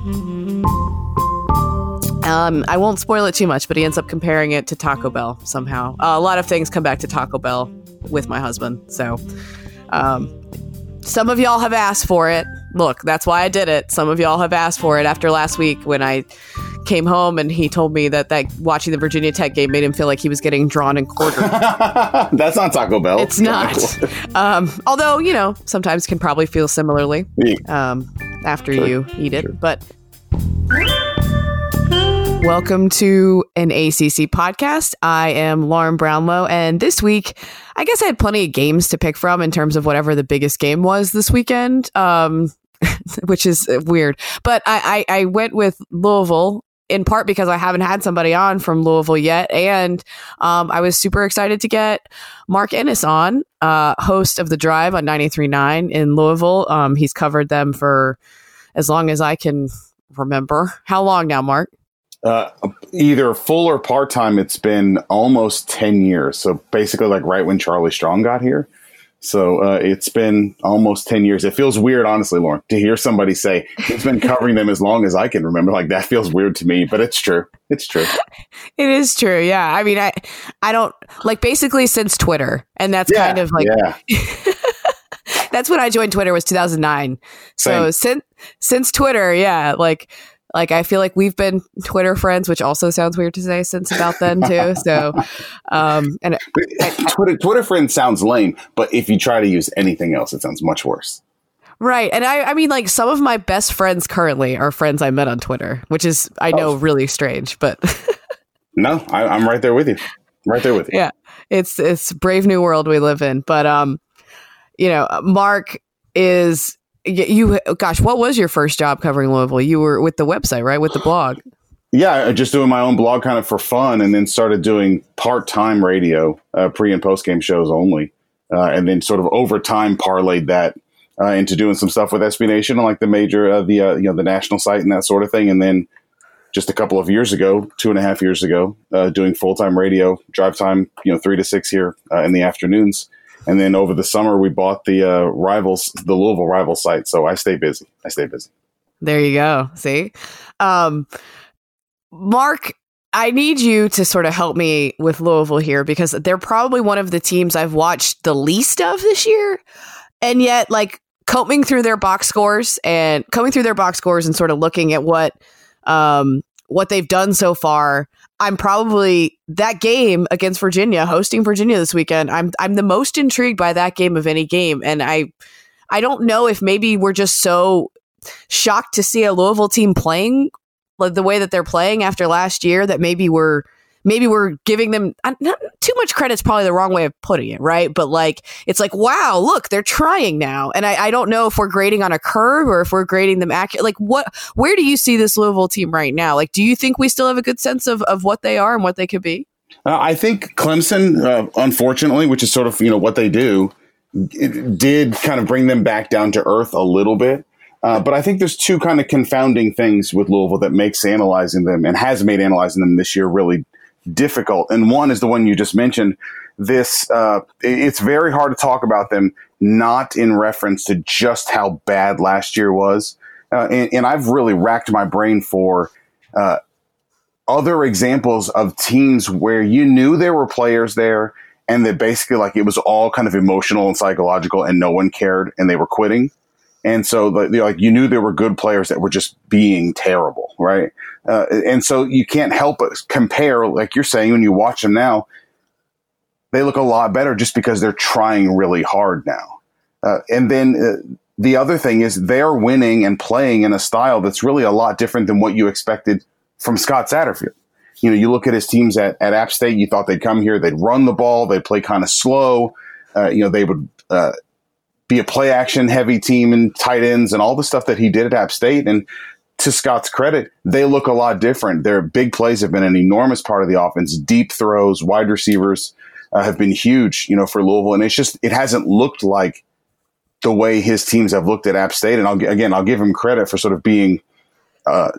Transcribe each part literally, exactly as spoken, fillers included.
Um, I won't spoil it too much, but he ends up comparing it to Taco Bell somehow. Uh, a lot of things come back to Taco Bell with my husband. So um, some of y'all have asked for it. Look, that's why I did it. Some of y'all have asked for it after last week when I came home and he told me that, that watching the Virginia Tech game made him feel like he was getting drawn and quartered. That's not Taco Bell. It's not. um, although, you know, sometimes can probably feel similarly um, after sure. you eat it. Sure. But welcome to an A C C podcast. I am Lauren Brownlow, and this week, I guess I had plenty of games to pick from in terms of whatever the biggest game was this weekend, um, which is weird. But I, I, I went with Louisville, in part because I haven't had somebody on from Louisville yet, and um, I was super excited to get Mark Ennis on, uh, host of The Drive on ninety-three point nine in Louisville. Um, he's covered them for as long as I can remember. How long now, Mark? Uh, either full or part-time, it's been almost ten years. So basically like right when Charlie Strong got here. So uh, it's been almost ten years. It feels weird, honestly, Lauren, to hear somebody say he's been covering them as long as I can remember. Like, that feels weird to me, but it's true. It's true. It is true. Yeah. I mean, I, I don't like basically since Twitter, and that's yeah, kind of like, yeah. That's when I joined Twitter was two thousand nine. So since, since Twitter, yeah, like, Like, I feel like we've been Twitter friends, which also sounds weird to say since about then, too. So, um, and I, Twitter, Twitter friend sounds lame, but if you try to use anything else, it sounds much worse. Right. And I, I mean, like, some of my best friends currently are friends I met on Twitter, which is, I know, oh. really strange, but. No, I, I'm right there with you. Right there with you. Yeah. It's, it's brave new world we live in. But, um, you know, Mark is. You, gosh, what was your first job covering Louisville? You were with the website, right? With the blog. Yeah, just doing my own blog kind of for fun, and then started doing part-time radio, uh, pre and post-game shows only. Uh, and then sort of over time parlayed that uh, into doing some stuff with S B Nation on like the major, uh, the, uh, you know, the national site and that sort of thing. And then just a couple of years ago, two and a half years ago, uh, doing full-time radio, drive time, you know, three to six here uh, in the afternoons. And then over the summer, we bought the uh, rivals, the Louisville rival site. So I stay busy. I stay busy. There you go. See, um, Mark, I need you to sort of help me with Louisville here, because they're probably one of the teams I've watched the least of this year. And yet, like, combing through their box scores and combing through their box scores and sort of looking at what um, what they've done so far, I'm probably that game against Virginia, hosting Virginia this weekend. I'm I'm the most intrigued by that game of any game, and I I don't know if maybe we're just so shocked to see a Louisville team playing like the way that they're playing after last year that maybe we're maybe we're giving them not too much credit's probably the wrong way of putting it, right? But like it's like, wow, look, they're trying now, and I, I don't know if we're grading on a curve or if we're grading them accurate. Like, what? Where do you see this Louisville team right now? Like, do you think we still have a good sense of of what they are and what they could be? Uh, I think Clemson, uh, unfortunately, which is sort of you know what they do, it did kind of bring them back down to earth a little bit. Uh, but I think there's two kind of confounding things with Louisville that makes analyzing them and has made analyzing them this year really difficult. And one is the one you just mentioned. This uh, it's very hard to talk about them not in reference to just how bad last year was. Uh, and, and I've really racked my brain for uh, other examples of teams where you knew there were players there and that basically like it was all kind of emotional and psychological and no one cared and they were quitting. And so like you knew there were good players that were just being terrible, right? Uh, and so you can't help but compare, like you're saying, when you watch them now, they look a lot better just because they're trying really hard now. Uh, and then uh, the other thing is they're winning and playing in a style that's really a lot different than what you expected from Scott Satterfield. You know, you look at his teams at, at App State, you thought they'd come here, they'd run the ball, they'd play kind of slow, uh, you know, they would uh, be a play action heavy team and tight ends and all the stuff that he did at App State. And to Scott's credit, they look a lot different. Their big plays have been an enormous part of the offense. Deep throws, wide receivers uh, have been huge, you know, for Louisville. And it's just, it hasn't looked like the way his teams have looked at App State. And I'll, again, I'll give him credit for sort of being uh,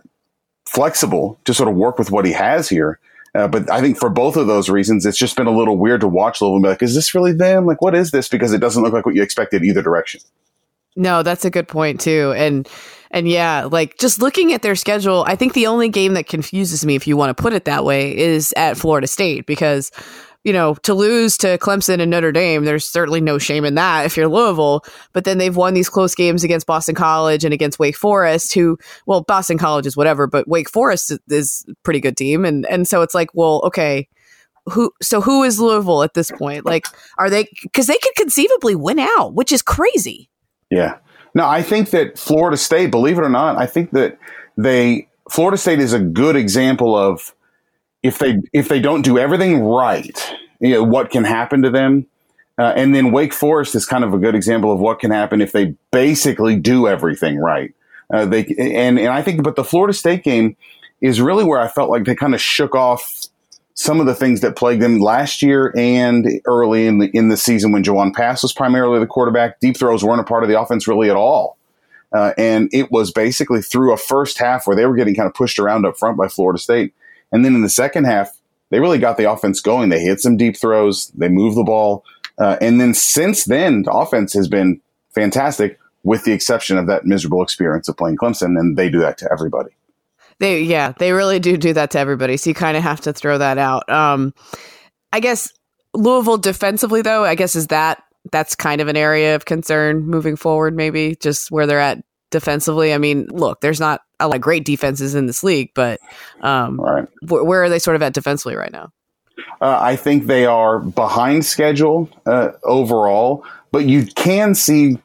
flexible to sort of work with what he has here. Uh, but I think for both of those reasons, it's just been a little weird to watch Louisville and be like, is this really them? Like, what is this? Because it doesn't look like what you expected either direction. No, that's a good point too. And And yeah, like just looking at their schedule, I think the only game that confuses me, if you want to put it that way, is at Florida State because, you know, to lose to Clemson and Notre Dame, there's certainly no shame in that if you're Louisville. But then they've won these close games against Boston College and against Wake Forest, who, well, Boston College is whatever, but Wake Forest is a pretty good team. And and so it's like, well, okay, who? So who is Louisville at this point? Like, are they? Because they could conceivably win out, which is crazy. Yeah. No, I think that Florida State, believe it or not, I think that they Florida State is a good example of if they if they don't do everything right, you know, what can happen to them. Uh, and then Wake Forest is kind of a good example of what can happen if they basically do everything right. Uh, they and and I think, but the Florida State game is really where I felt like they kind of shook off some of the things that plagued them last year and early in the in the season when Jawan Pass was primarily the quarterback. Deep throws weren't a part of the offense really at all. Uh, and it was basically through a first half where they were getting kind of pushed around up front by Florida State. And then in the second half, they really got the offense going. They hit some deep throws. They moved the ball. Uh, and then since then, the offense has been fantastic with the exception of that miserable experience of playing Clemson. And they do that to everybody. They, yeah, they really do do that to everybody. So you kind of have to throw that out. Um, I guess Louisville defensively, though, I guess is that that's kind of an area of concern moving forward, maybe just where they're at defensively. I mean, look, there's not a lot of great defenses in this league, but um, right. wh- where are they sort of at defensively right now? Uh, I think they are behind schedule uh, overall, but you can see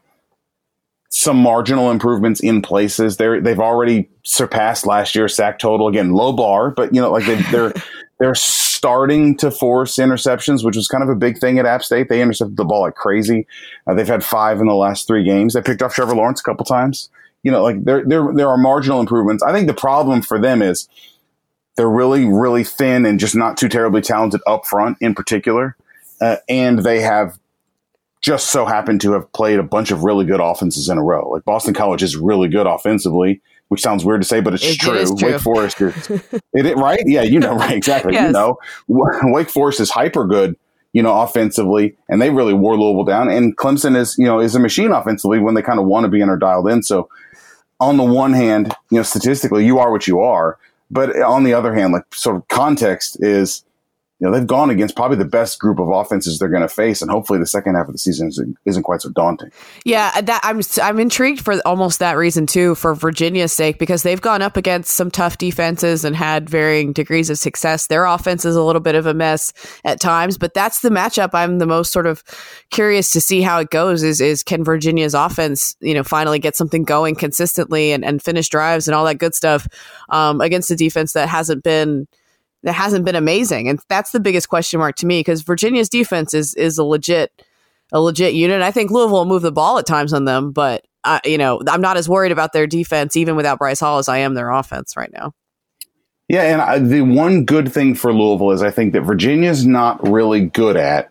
some marginal improvements in places. They're, they've already surpassed last year's sack total. Again, low bar, but you know, like they, they're they're starting to force interceptions, which was kind of a big thing at App State. They intercepted the ball like crazy. Uh, they've had five in the last three games. They picked off Trevor Lawrence a couple times. You know, like there there there are marginal improvements. I think the problem for them is they're really really thin and just not too terribly talented up front in particular, uh, and they have just so happen to have played a bunch of really good offenses in a row. Like Boston College is really good offensively, which sounds weird to say, but it's it, true. It is true. Wake Forest is, it, it, right? Yeah, you know, right, exactly. Yes. You know, Wake Forest is hyper good, you know, offensively, and they really wore Louisville down. And Clemson is, you know, is a machine offensively when they kind of want to be in or dialed in. So on the one hand, you know, statistically, you are what you are. But on the other hand, like sort of context is, you know, they've gone against probably the best group of offenses they're going to face, and hopefully the second half of the season isn't, isn't quite so daunting. Yeah, that I'm I'm intrigued for almost that reason too, for Virginia's sake, because they've gone up against some tough defenses and had varying degrees of success. Their offense is a little bit of a mess at times, but that's the matchup I'm the most sort of curious to see how it goes. Is is can Virginia's offense, you know, finally get something going consistently and, and finish drives and all that good stuff um, against a defense that hasn't been. that hasn't been amazing. And that's the biggest question mark to me, because Virginia's defense is is a legit a legit unit. I think Louisville will move the ball at times on them, but uh, you know, I'm not as worried about their defense, even without Bryce Hall, as I am their offense right now. Yeah, and I, the one good thing for Louisville is I think that Virginia's not really good at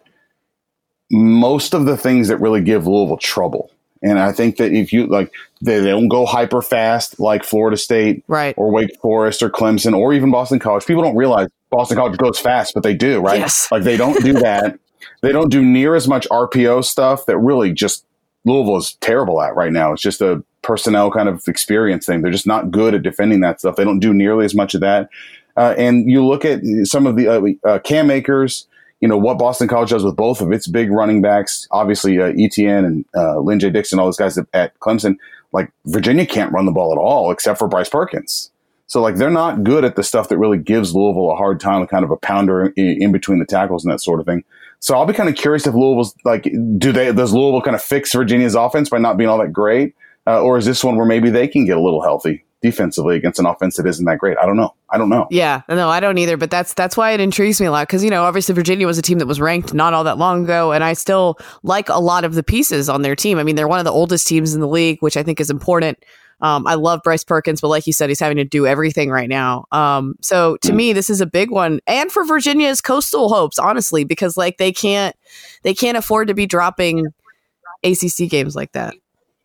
most of the things that really give Louisville trouble. And I think that if you like, they, they don't go hyper fast like Florida State, right, or Wake Forest or Clemson or even Boston College. People don't realize Boston College goes fast, but they do, right? Yes. Like they don't do that. They don't do near as much R P O stuff that really just Louisville is terrible at right now. It's just a personnel kind of experience thing. They're just not good at defending that stuff. They don't do nearly as much of that. Uh, and you look at some of the uh, uh, Cam Akers, you know, what Boston College does with both of its big running backs, obviously uh, Etienne and uh, Lynn J. Dixon, all those guys at, at Clemson, like Virginia can't run the ball at all except for Bryce Perkins. So like they're not good at the stuff that really gives Louisville a hard time, kind of a pounder in, in between the tackles and that sort of thing. So I'll be kind of curious if Louisville's like, do they, does Louisville kind of fix Virginia's offense by not being all that great? Uh, or is this one where maybe they can get a little healthy defensively against an offense that isn't that great? I don't know. I don't know. Yeah, no, I don't either. But that's that's why it intrigues me a lot, because, you know, obviously Virginia was a team that was ranked not all that long ago, and I still like a lot of the pieces on their team. I mean, they're one of the oldest teams in the league, which I think is important. Um, I love Bryce Perkins, but like you said, he's having to do everything right now. Um, so to mm. me, this is a big one, and for Virginia's coastal hopes, honestly, because like they can't they can't afford to be dropping A C C games like that.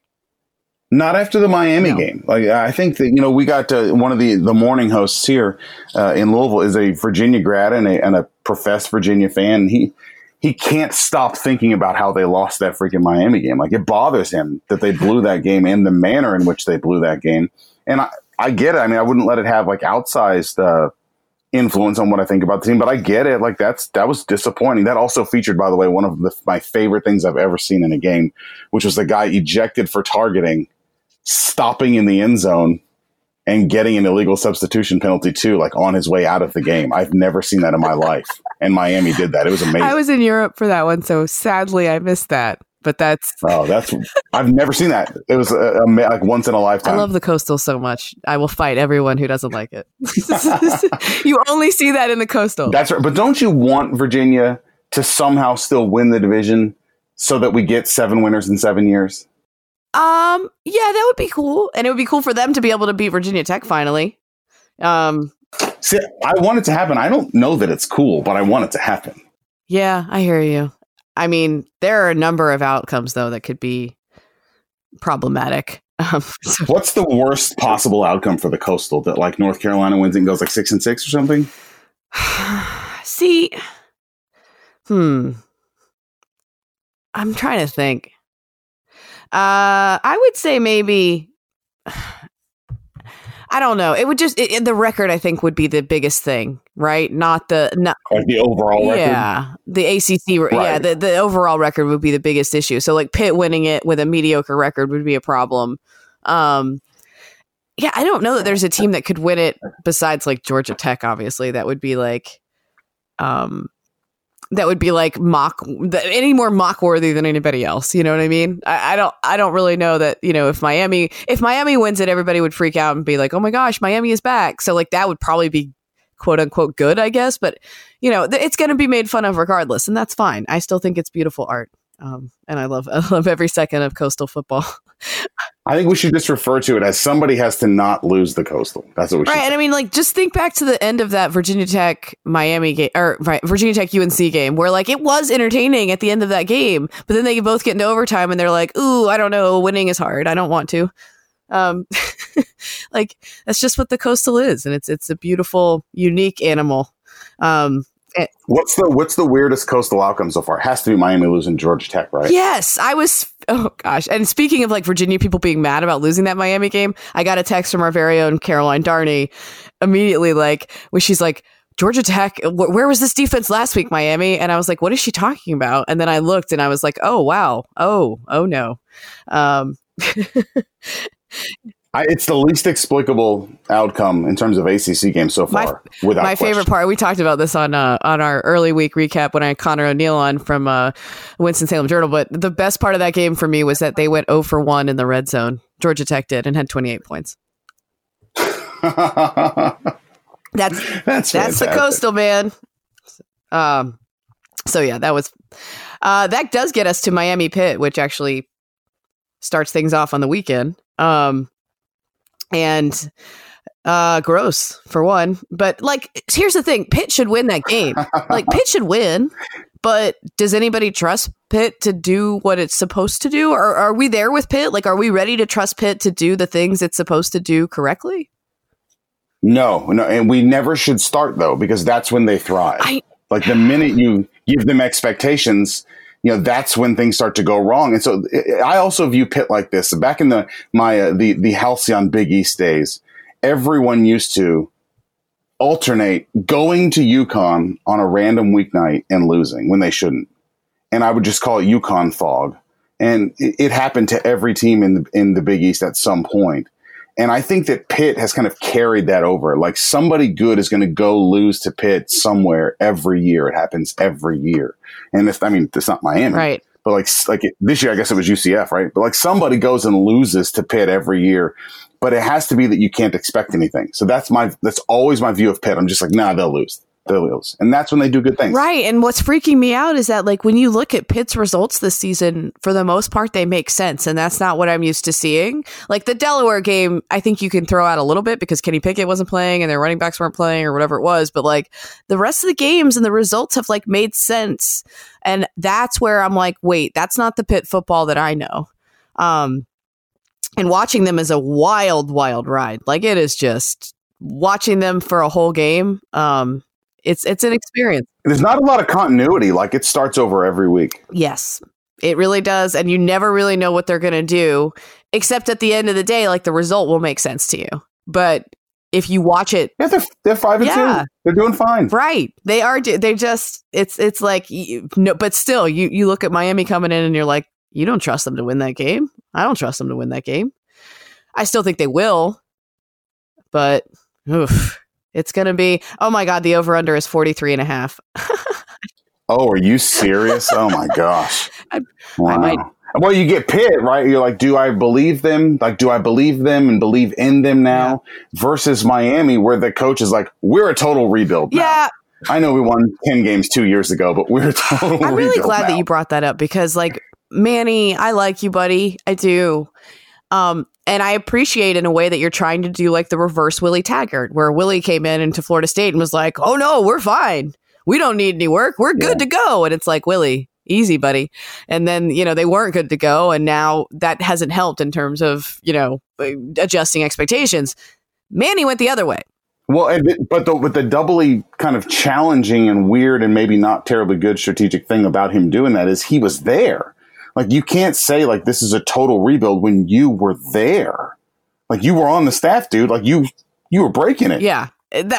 Not after the Miami no. game. Like I think that, you know, we got to, one of the, the morning hosts here uh, in Louisville is a Virginia grad and a, and a professed Virginia fan. He he can't stop thinking about how they lost that freaking Miami game. Like, it bothers him that they blew that game and the manner in which they blew that game. And I, I get it. I mean, I wouldn't let it have like outsized uh, influence on what I think about the team, but I get it. Like, that's that was disappointing. That also featured, by the way, one of the, my favorite things I've ever seen in a game, which was the guy ejected for targeting, stopping in the end zone, and getting an illegal substitution penalty too, like on his way out of the game. I've never seen that in my life. And Miami did that. It was amazing. I was in Europe for that one, so sadly I missed that. But that's oh, that's I've never seen that. It was a, a, like once in a lifetime. I love the Coastal so much. I will fight everyone who doesn't like it. You only see that in the Coastal. That's right. But don't you want Virginia to somehow still win the division so that we get seven winners in seven years? Um, yeah, that would be cool, and it would be cool for them to be able to beat Virginia Tech finally. Um, See, I want it to happen. I don't know that it's cool, but I want it to happen. Yeah, I hear you. I mean, there are a number of outcomes, though, that could be problematic. Um, so. What's the worst possible outcome for the Coastal? That like North Carolina wins and goes like six and six or something? See, hmm, I'm trying to think. Uh, I would say maybe. I don't know. It would just it, the record. I think would be the biggest thing, right? Not the not like the overall record. Yeah, the A C C. Right. Yeah, the the overall record would be the biggest issue. So like Pitt winning it with a mediocre record would be a problem. Um, yeah, I don't know that there's a team that could win it besides like Georgia Tech. Obviously, that would be like, um, that would be like mock any more mock worthy than anybody else. You know what I mean? I, I don't, I don't really know that, you know, if Miami, if Miami wins it, everybody would freak out and be like, oh my gosh, Miami is back. So like that would probably be quote unquote good, I guess. But you know, th- it's going to be made fun of regardless. And that's fine. I still think it's beautiful art. Um, and I love, I love every second of Coastal football. I think we should just refer to it as somebody has to not lose the Coastal. That's what we should Right. say. And I mean, like, just think back to the end of that Virginia Tech Miami game, or right, Virginia Tech U N C game, where like it was entertaining at the end of that game, but then they both get into overtime and they're like, ooh, I don't know, winning is hard. I don't want to. Um, like, that's just what the Coastal is. And it's, it's a beautiful, unique animal. Um, It, what's the what's the weirdest Coastal outcome so far? It has to be Miami losing Georgia Tech, right? Yes, I was. Oh gosh! And speaking of like Virginia people being mad about losing that Miami game, I got a text from our very own Caroline Darney immediately, like when she's like, Georgia Tech, wh- where was this defense last week, Miami? And I was like, what is she talking about? And then I looked and I was like, oh wow, oh oh no. Um, I, it's the least explicable outcome in terms of A C C games so far. My, without my question. favorite part, we talked about this on uh, on our early week recap when I had Connor O'Neill on from uh, Winston-Salem Journal. But the best part of that game for me was that they went zero for one in the red zone. Georgia Tech did and had twenty-eight points. that's that's that's the Coastal, man. Um. So yeah, that was uh, that does get us to Miami Pitt, which actually starts things off on the weekend. Um. And uh, gross for one. But like, here's the thing: Pitt should win that game. Like, Pitt should win. But does anybody trust Pitt to do what it's supposed to do? Or are we there with Pitt? Like, are we ready to trust Pitt to do the things it's supposed to do correctly? No, no, and we never should start though, because that's when they thrive. I, like the minute you give them expectations, you know, that's when things start to go wrong. And so I also view Pitt like this. Back in the my uh, the the Halcyon Big East days, everyone used to alternate going to UConn on a random weeknight and losing when they shouldn't. And I would just call it UConn fog. And it, it happened to every team in the, in the Big East at some point. And I think that Pitt has kind of carried that over. Like somebody good is going to go lose to Pitt somewhere every year. It happens every year. And if, I mean, it's not Miami, right? But like, like it, this year, I guess it was U C F, right? But like somebody goes and loses to Pitt every year, but it has to be that you can't expect anything. So that's my, that's always my view of Pitt. I'm just like, nah, they'll lose. They'll lose. And that's when they do good things. Right. And what's freaking me out is that like when you look at Pitt's results this season, for the most part, they make sense. And that's not what I'm used to seeing. Like the Delaware game, I think you can throw out a little bit because Kenny Pickett wasn't playing and their running backs weren't playing or whatever it was. But like the rest of the games and the results have like made sense. And that's where I'm like, wait, that's not the Pitt football that I know. Um, and watching them is a wild, wild ride. Like it is just watching them for a whole game. Um, It's it's an experience. There's not a lot of continuity. Like it starts over every week. Yes, it really does. And you never really know what they're going to do, except at the end of the day, like the result will make sense to you. But if you watch it, yeah, they're, they're five and yeah. two. They're doing fine. Right. They are. They just, it's, it's like, you, no, but still you, you look at Miami coming in and you're like, you don't trust them to win that game. I don't trust them to win that game. I still think they will, but oof, it's going to be, oh my God, the over under is forty-three and a half. Oh, are you serious? Oh my gosh. I, wow. I might, Well, you get Pitt, right? You're like, do I believe them? Like, do I believe them and believe in them now? Yeah. Versus Miami, where the coach is like, we're a total rebuild now. Yeah. I know we won ten games two years ago, but we're a total rebuild. I'm really glad now. that you brought that up because, like, Manny, I like you, buddy. I do. Um, and I appreciate in a way that you're trying to do like the reverse Willie Taggart, where Willie came in into Florida State and was like, oh, no, we're fine. We don't need any work. We're good yeah. to go. And it's like, Willie, easy, buddy. And then, you know, they weren't good to go. And now that hasn't helped in terms of, you know, adjusting expectations. Manny went the other way. Well, and it, but the, with the doubly kind of challenging and weird and maybe not terribly good strategic thing about him doing that is he was there. Like, you can't say, like, this is a total rebuild when you were there. Like, you were on the staff, dude. Like, you you were breaking it. Yeah.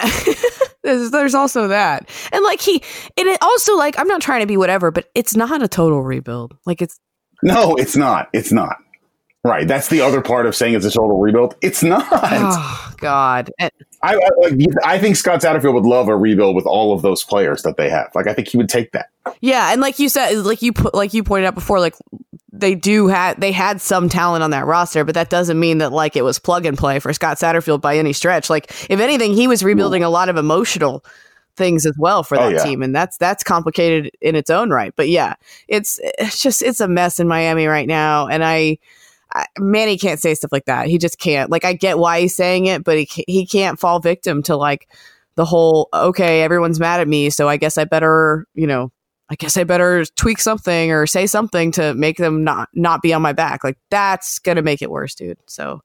That, there's, there's also that. And, like, he, and it also, like, I'm not trying to be whatever, but it's not a total rebuild. Like, it's. No, it's not. It's not. Right. That's the other part of saying it's a total rebuild. It's not. Oh, God. And, I, I, I think Scott Satterfield would love a rebuild with all of those players that they have. Like, I think he would take that. Yeah, and like you said, like you put, like you pointed out before, like they do had they had some talent on that roster, but that doesn't mean that like it was plug and play for Scott Satterfield by any stretch. Like, if anything, he was rebuilding a lot of emotional things as well for that oh, yeah. team, and that's that's complicated in its own right. But yeah, it's it's just it's a mess in Miami right now, and I. I, Manny can't say stuff like that. He just can't. Like, I get why he's saying it, but he he can't fall victim to like the whole, okay, everyone's mad at me, so I guess I better, you know, I guess I better tweak something or say something to make them not not be on my back. Like, that's gonna make it worse, dude. So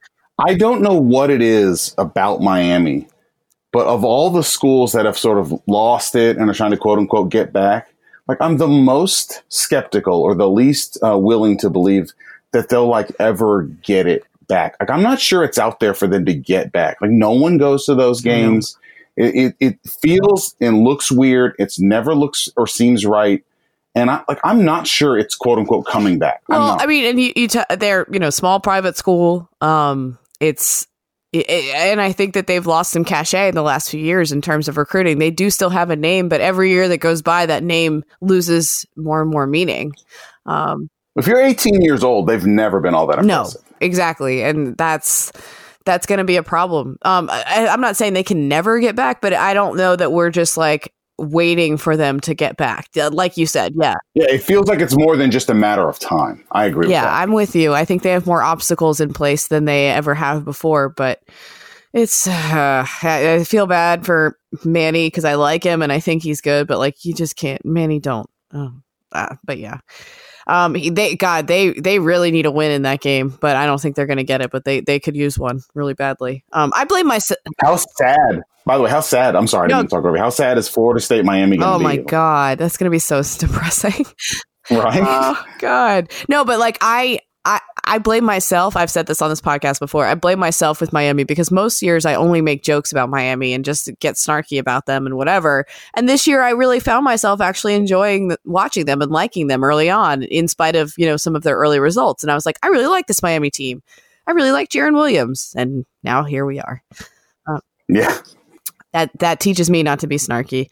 I don't know what it is about Miami, but of all the schools that have sort of lost it and are trying to quote unquote get back, like, I'm the most skeptical or the least uh, willing to believe that they'll like ever get it back. Like, I'm not sure it's out there for them to get back. Like, no one goes to those games. Mm-hmm. It, it, it feels and looks weird. It's never looks or seems right. And I like, I'm not sure it's quote unquote coming back. Well, I mean, and you, you t- they're, you know, small private school. Um, it's, it, and I think that they've lost some cachet in the last few years in terms of recruiting. They do still have a name, but every year that goes by, that name loses more and more meaning. Um, If you're eighteen years old, they've never been all that impressive. No, exactly. And that's that's going to be a problem. Um, I, I'm not saying they can never get back, but I don't know that we're just like waiting for them to get back. Like you said, yeah. Yeah, it feels like it's more than just a matter of time. I agree yeah, with that. Yeah, I'm with you. I think they have more obstacles in place than they ever have before, but it's, uh, I feel bad for Manny because I like him and I think he's good, but like, you just can't, Manny, don't. Oh, uh, but yeah. Um, they, God, they, they really need a win in that game, but I don't think they're going to get it, but they, they could use one really badly. Um, I blame myself. How sad, by the way, how sad, I'm sorry, I didn't talk over you. How sad is Florida State, Miami going to oh be? Oh my God. That's going to be so depressing. Right. Oh God. No, but like I, I, I blame myself. I've said this on this podcast before. I blame myself with Miami because most years I only make jokes about Miami and just get snarky about them and whatever. And this year I really found myself actually enjoying the, watching them and liking them early on in spite of, you know, some of their early results. And I was like, I really like this Miami team. I really like Jaron Williams. And now here we are. Uh, yeah. That, that teaches me not to be snarky.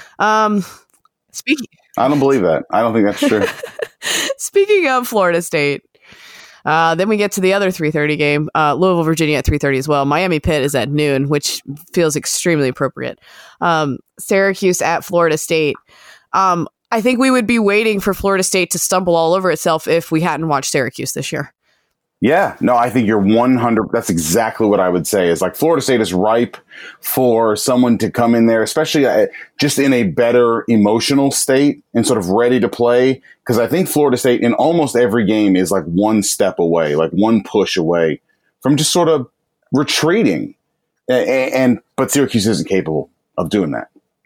Um, speaking. I don't believe that. I don't think that's true. Speaking of Florida State, Uh, then we get to the other three thirty game, uh, Louisville, Virginia at three thirty as well. Miami Pitt is at noon, which feels extremely appropriate. Um, Syracuse at Florida State. Um, I think we would be waiting for Florida State to stumble all over itself if we hadn't watched Syracuse this year. Yeah, no, I think you're one hundred. That's exactly what I would say is like Florida State is ripe for someone to come in there, especially uh, just in a better emotional state and sort of ready to play. Because I think Florida State in almost every game is like one step away, like one push away from just sort of retreating. And, and but Syracuse isn't capable of doing that.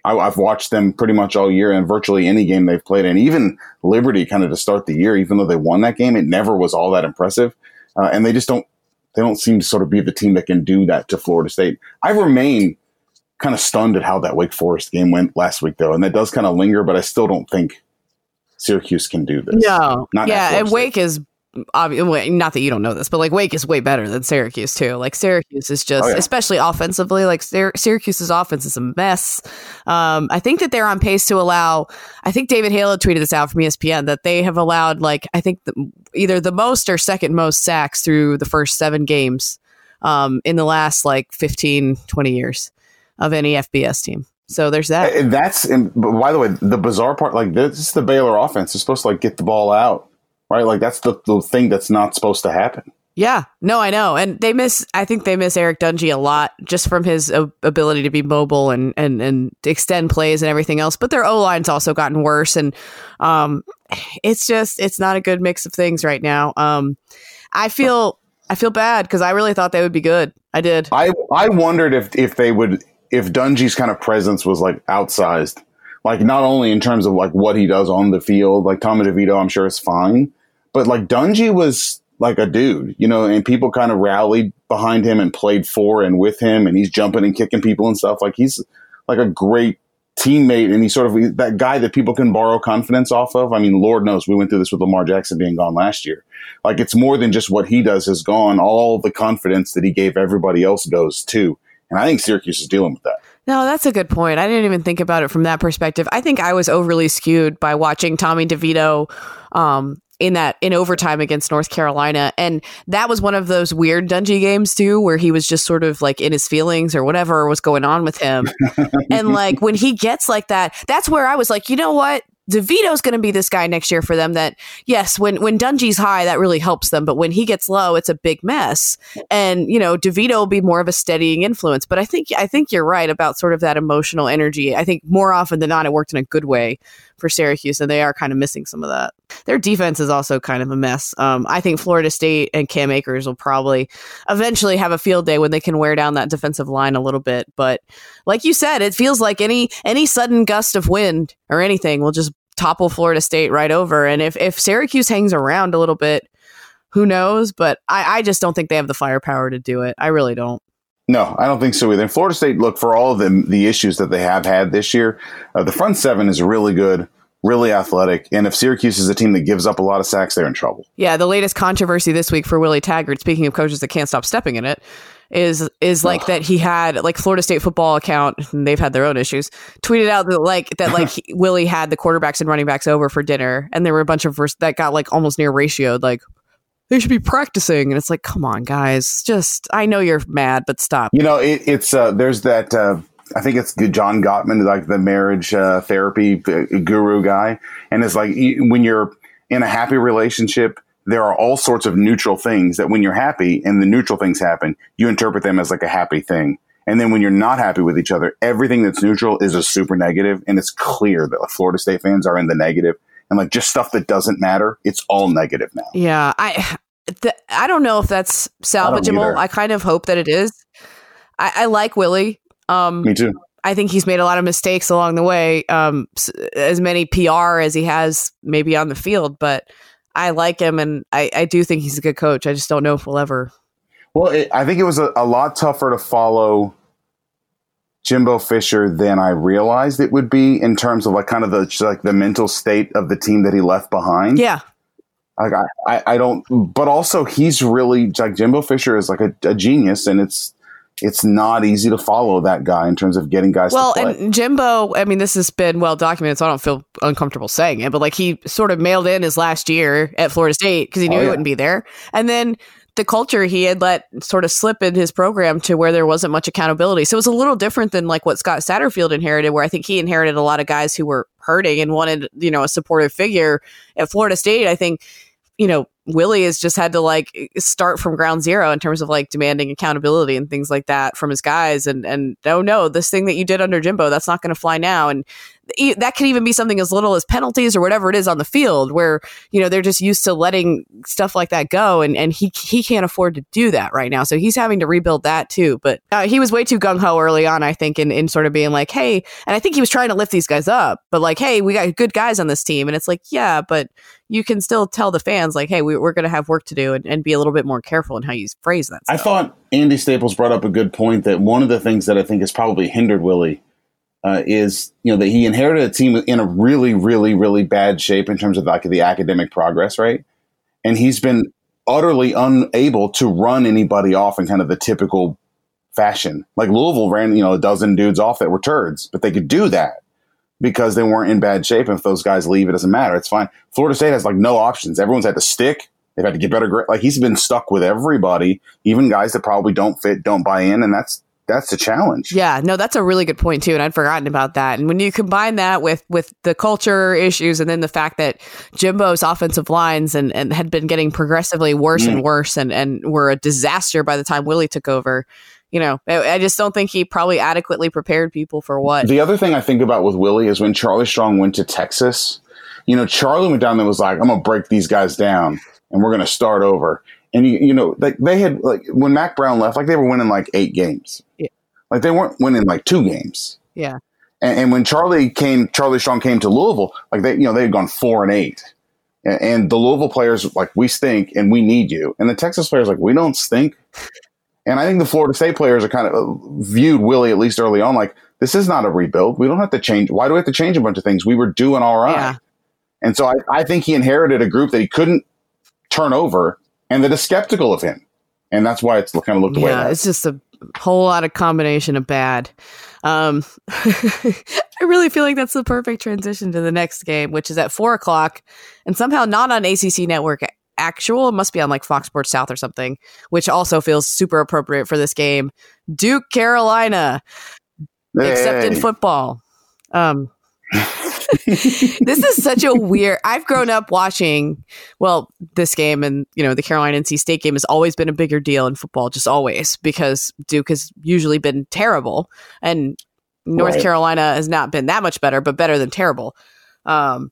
I, I've watched them pretty much all year, and virtually any game they've played in, even Liberty kind of to start the year, even though they won that game, it never was all that impressive. Uh, and they just don't, they don't seem to sort of be the team that can do that to Florida State. I remain kind of stunned at how that Wake Forest game went last week, though. And that does kind of linger, but I still don't think Syracuse can do this. No. Not yeah. And State. Wake is, obviously, not that you don't know this, but like Wake is way better than Syracuse too. Like Syracuse is just, oh, yeah. especially offensively, like Sy- Syracuse's offense is a mess. Um, I think that they're on pace to allow, I think David Halo tweeted this out from E S P N, that they have allowed like, I think the, either the most or second most sacks through the first seven games um, in the last like fifteen, twenty years of any F B S team. So there's that. And that's, and by the way, the bizarre part, like this is the Baylor offense. It's supposed to like get the ball out. Right, like that's the, the thing that's not supposed to happen. Yeah, no, I know, and they miss. I think they miss Eric Dungey a lot, just from his uh, ability to be mobile and and and extend plays and everything else. But their O line's also gotten worse, and um, it's just it's not a good mix of things right now. Um, I feel I feel bad because I really thought they would be good. I did. I I wondered if if they would if Dungey's kind of presence was like outsized, like not only in terms of like what he does on the field, like Tommy DeVito, I'm sure is fine. But like Dungey was like a dude, you know, and people kind of rallied behind him and played for and with him, and he's jumping and kicking people and stuff. Like he's like a great teammate, and he's sort of that guy that people can borrow confidence off of. I mean, Lord knows we went through this with Lamar Jackson being gone last year. Like it's more than just what he does is gone. All the confidence that he gave everybody else goes too. And I think Syracuse is dealing with that. No, that's a good point. I didn't even think about it from that perspective. I think I was overly skewed by watching Tommy DeVito um, in that in overtime against North Carolina. And that was one of those weird Dungey games too, where he was just sort of like in his feelings or whatever was going on with him. And like when he gets like that, that's where I was like, you know what? DeVito's going to be this guy next year for them that, yes, when, when Dungey's high, that really helps them. But when he gets low, it's a big mess. And, you know, DeVito will be more of a steadying influence. But I think I think you're right about sort of that emotional energy. I think more often than not, it worked in a good way for Syracuse, and they are kind of missing some of that. Their defense is also kind of a mess. Um, I think Florida State and Cam Akers will probably eventually have a field day when they can wear down that defensive line a little bit. But like you said, it feels like any any sudden gust of wind or anything will just topple Florida State right over. And if, if Syracuse hangs around a little bit, who knows? But I, I just don't think they have the firepower to do it. I really don't. No, I don't think so either. Florida State, look, for all of the, the issues that they have had this year, uh, the front seven is really good, really athletic. And if Syracuse is a team that gives up a lot of sacks, they're in trouble. Yeah, the latest controversy this week for Willie Taggart, speaking of coaches that can't stop stepping in it, is is like Ugh. that he had like Florida State football account, and they've had their own issues, tweeted out that like that like he, Willie had the quarterbacks and running backs over for dinner, and there were a bunch of vers- that got like almost near ratioed, like they should be practicing, and it's like, come on, guys, just I know you're mad, but stop. You know, it, it's uh, there's that uh, I think it's John Gottman, like the marriage uh, therapy guru guy, and it's like when you're in a happy relationship, there are all sorts of neutral things that when you're happy and the neutral things happen, you interpret them as like a happy thing. And then when you're not happy with each other, everything that's neutral is a super negative. And it's clear that like, Florida State fans are in the negative, and like just stuff that doesn't matter, it's all negative now. Yeah. I, th- I don't know if that's salvageable. I, I kind of hope that it is. I, I like Willie. Um, Me too. I think he's made a lot of mistakes along the way. Um, as many P R as he has maybe on the field, but I like him, and I, I do think he's a good coach. I just don't know if we'll ever. Well, it, I think it was a, a lot tougher to follow Jimbo Fisher than I realized it would be in terms of like kind of the like the mental state of the team that he left behind. Yeah, like I, I, I don't. But also, he's really like Jimbo Fisher is like a, a genius, and it's. It's not easy to follow that guy in terms of getting guys well, to play. Well, and Jimbo, I mean, this has been well documented, so I don't feel uncomfortable saying it, but like he sort of mailed in his last year at Florida State because he knew oh, yeah. he wouldn't be there. And then the culture he had let sort of slip in his program to where there wasn't much accountability. So it was a little different than like what Scott Satterfield inherited, where I think he inherited a lot of guys who were hurting and wanted, you know, a supportive figure. At Florida State, I think, you know, Willie has just had to like start from ground zero in terms of like demanding accountability and things like that from his guys. And, and oh no, this thing that you did under Jimbo, that's not going to fly now. And e- that could even be something as little as penalties or whatever it is on the field, where, you know, they're just used to letting stuff like that go. And, and he he can't afford to do that right now. So he's having to rebuild that too. But uh, he was way too gung-ho early on, I think, in, in sort of being like, hey, and I think he was trying to lift these guys up, but like, hey, we got good guys on this team. And it's like, yeah, but you can still tell the fans like, hey, we, we're going to have work to do, and, and be a little bit more careful in how you phrase that stuff. I thought Andy Staples brought up a good point that one of the things that I think has probably hindered Willie Uh, is, you know, that he inherited a team in a really, really, really bad shape in terms of like the academic progress, right? And he's been utterly unable to run anybody off in kind of the typical fashion. Like Louisville ran, you know, a dozen dudes off that were turds, but they could do that because they weren't in bad shape. And if those guys leave, it doesn't matter. It's fine. Florida State has like no options. Everyone's had to stick. They've had to get better. Like he's been stuck with everybody, even guys that probably don't fit, don't buy in. And that's, That's the challenge. Yeah, no, that's a really good point too, and I'd forgotten about that. And when you combine that with with the culture issues, and then the fact that Jimbo's offensive lines and, and had been getting progressively worse mm. and worse, and, and were a disaster by the time Willie took over, you know, I, I just don't think he probably adequately prepared people for what. The other thing I think about with Willie is when Charlie Strong went to Texas, you know, Charlie went down there and was like, I'm going to break these guys down, and we're going to start over. And, you, you know, like they had, like when Mac Brown left, like they were winning like eight games. Yeah. Like they weren't winning like two games. Yeah. And, and when Charlie came, Charlie Strong came to Louisville, like they, you know, they had gone four and eight. And, and the Louisville players, like, we stink and we need you. And the Texas players, like, we don't stink. And I think the Florida State players are kind of viewed Willie, at least early on, like, this is not a rebuild. We don't have to change. Why do we have to change a bunch of things? We were doing all right. Yeah. And so I, I think he inherited a group that he couldn't turn over and that is skeptical of him. And that's why it's kind of looked the way it Yeah, it's just a whole lot of combination of bad. Um, I really feel like that's the perfect transition to the next game, which is at four o'clock and somehow not on A C C Network Actual. It must be on like Fox Sports South or something, which also feels super appropriate for this game. Duke, Carolina, hey. Except in football. Um, this is such a weird, I've grown up watching, well, this game, and, you know, the Carolina N C State game has always been a bigger deal in football, just always, because Duke has usually been terrible and North right. Carolina has not been that much better, but better than terrible. Um,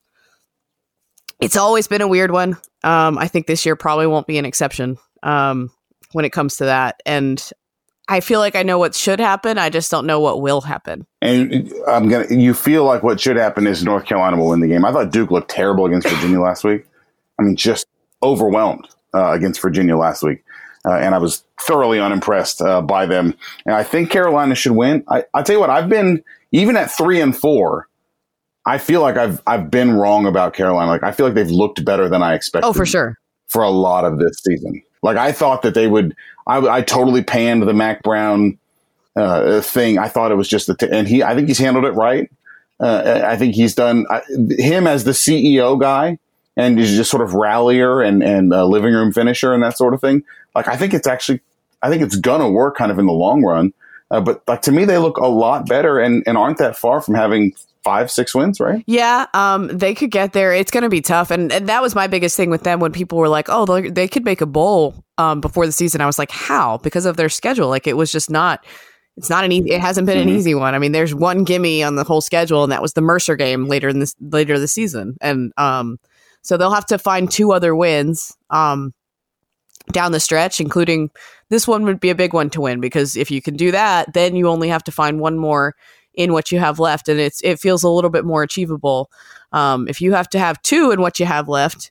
it's always been a weird one. Um, I think this year probably won't be an exception um, when it comes to that. And I feel like I know what should happen. I just don't know what will happen. And I'm gonna. You feel like what should happen is North Carolina will win the game. I thought Duke looked terrible against Virginia last week. I mean, just overwhelmed uh, against Virginia last week, uh, and I was thoroughly unimpressed uh, by them. And I think Carolina should win. I, I tell you what, I've been even at three and four. I feel like I've I've been wrong about Carolina. Like I feel like they've looked better than I expected. Oh, for sure. For a lot of this season. Like I thought that they would. I, I totally panned the Mac Brown uh, thing. I thought it was just the, t- and he. I think he's handled it right. Uh, I think he's done uh, him as the C E O guy, and he's just sort of rallier and and uh, living room finisher and that sort of thing. Like I think it's actually, I think it's gonna work kind of in the long run. Uh, but like to me, they look a lot better and, and aren't that far from having five, six wins, right? Yeah, um, they could get there. It's going to be tough. And, and that was my biggest thing with them when people were like, oh, they could make a bowl um, before the season. I was like, how? Because of their schedule. Like, it was just not, it's not an easy, it hasn't been mm-hmm. an easy one. I mean, there's one gimme on the whole schedule, and that was the Mercer game later in this, later this season. And um, so they'll have to find two other wins um, down the stretch, including this one would be a big one to win, because if you can do that, then you only have to find one more in what you have left, and it's it feels a little bit more achievable. Um, if you have to have two in what you have left,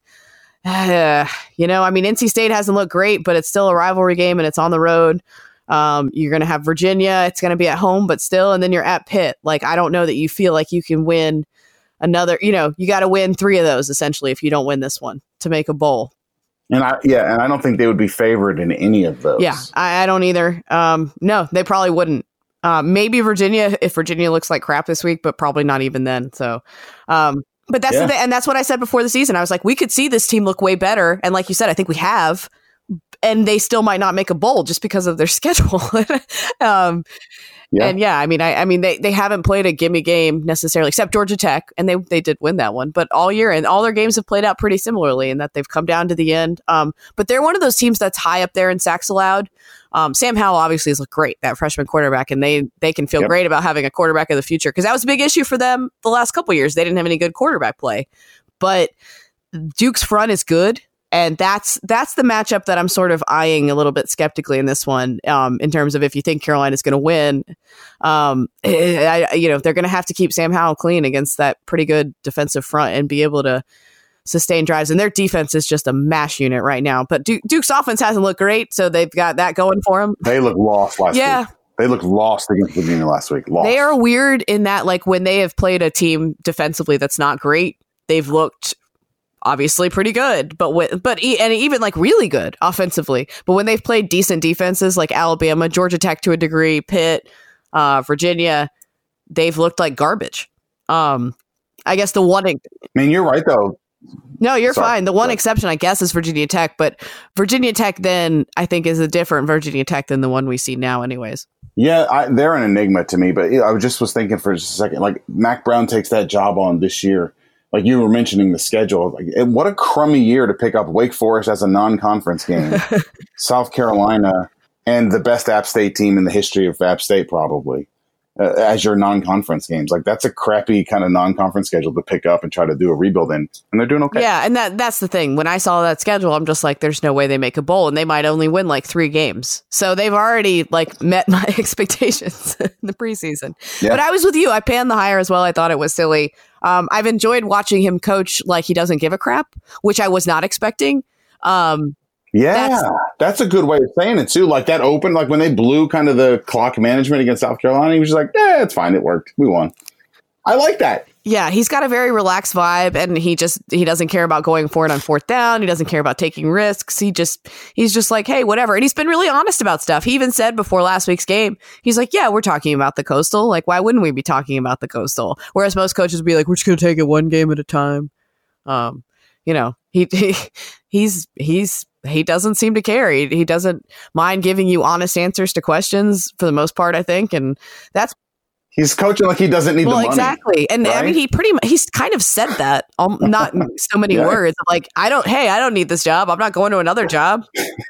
uh, you know, I mean, N C State hasn't looked great, but it's still a rivalry game, and it's on the road. Um, you're going to have Virginia. It's going to be at home, but still, and then you're at Pitt. Like, I don't know that you feel like you can win another. You know, you got to win three of those essentially if you don't win this one to make a bowl. And I, yeah, and I don't think they would be favored in any of those. Yeah, I, I don't either. Um, no, they probably wouldn't. Uh, maybe Virginia, if Virginia looks like crap this week, but probably not even then. So, um, but that's yeah. the, and that's what I said before the season. I was like, we could see this team look way better, and like you said, I think we have, and they still might not make a bowl just because of their schedule. um, Yeah. And yeah, I mean, I, I mean, they, they haven't played a gimme game necessarily, except Georgia Tech, and they they did win that one. But all year, and all their games have played out pretty similarly, in that they've come down to the end. Um, but they're one of those teams that's high up there in sacks allowed. Um, Sam Howell obviously has looked great, that freshman quarterback, and they they can feel Yep. great about having a quarterback of the future, because that was a big issue for them the last couple of years. They didn't have any good quarterback play, but Duke's front is good. And that's that's the matchup that I'm sort of eyeing a little bit skeptically in this one, um, in terms of if you think Carolina's going to win. Um, I, you know, they're going to have to keep Sam Howell clean against that pretty good defensive front and be able to sustain drives. And their defense is just a mash unit right now. But Duke, Duke's offense hasn't looked great, so they've got that going for them. They look lost last Yeah. week. They looked lost against Virginia last week. Lost. They are weird in that, like, when they have played a team defensively that's not great, they've looked obviously pretty good, but with, but e- and even like really good offensively. But when they've played decent defenses like Alabama, Georgia Tech to a degree, Pitt, uh, Virginia, they've looked like garbage. Um, I guess the one. I mean, you're right though. No, you're Sorry. fine. The one Sorry. exception, I guess, is Virginia Tech, but Virginia Tech then I think is a different Virginia Tech than the one we see now, anyways. Yeah, I, they're an enigma to me. But you know, I just was thinking for just a second, like Mac Brown takes that job on this year. Like you were mentioning the schedule, like and what a crummy year to pick up Wake Forest as a non-conference game, South Carolina, and the best App State team in the history of App State probably uh, as your non-conference games. Like that's a crappy kind of non-conference schedule to pick up and try to do a rebuild in, and they're doing okay. Yeah, and that that's the thing. When I saw that schedule, I'm just like, there's no way they make a bowl, and they might only win like three games. So they've already like met my expectations in the preseason. Yeah. But I was with you. I panned the hire as well. I thought it was silly. Um, I've enjoyed watching him coach like he doesn't give a crap, which I was not expecting. Um, Yeah, That's- that's, a good way of saying it too. Like that open, like when they blew kind of the clock management against South Carolina, he was just like, "Yeah, it's fine. It worked. We won." I like that. Yeah, he's got a very relaxed vibe, and he just he doesn't care about going for it on fourth down. He doesn't care about taking risks. He just he's just like, hey, whatever. And he's been really honest about stuff. He even said before last week's game, he's like, yeah, we're talking about the Coastal. Like, why wouldn't we be talking about the Coastal? Whereas most coaches would be like, we're just going to take it one game at a time. Um, you know, he, he he's he's he doesn't seem to care. He, he doesn't mind giving you honest answers to questions for the most part, I think, and that's. He's coaching like he doesn't need Well, the money. exactly. And I right? mean, he pretty much, he's kind of said that, um, not in so many Yeah. words. Like, I don't, hey, I don't need this job. I'm not going to another job.